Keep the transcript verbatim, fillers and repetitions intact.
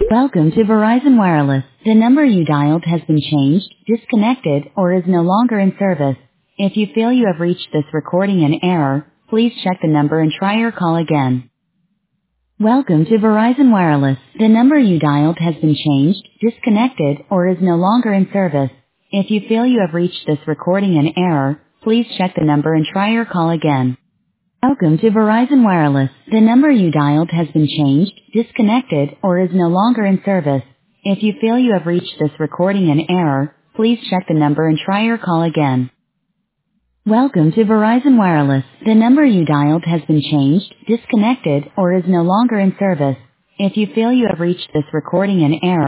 Welcome to Verizon Wireless. The number you dialed has been changed, disconnected, or is no longer in service. If you feel you have reached this recording in error, please check the number and try your call again. Welcome to Verizon Wireless. The number you dialed has been changed, disconnected, or is no longer in service. If you feel you have reached this recording in error, please check the number and try your call again. Welcome to Verizon Wireless. The number you dialed has been changed, disconnected, or is no longer in service. If you feel you have reached this recording in error, please check the number and try your call again. Welcome to Verizon Wireless. The number you dialed has been changed, disconnected, or is no longer in service. If you feel you have reached this recording in error,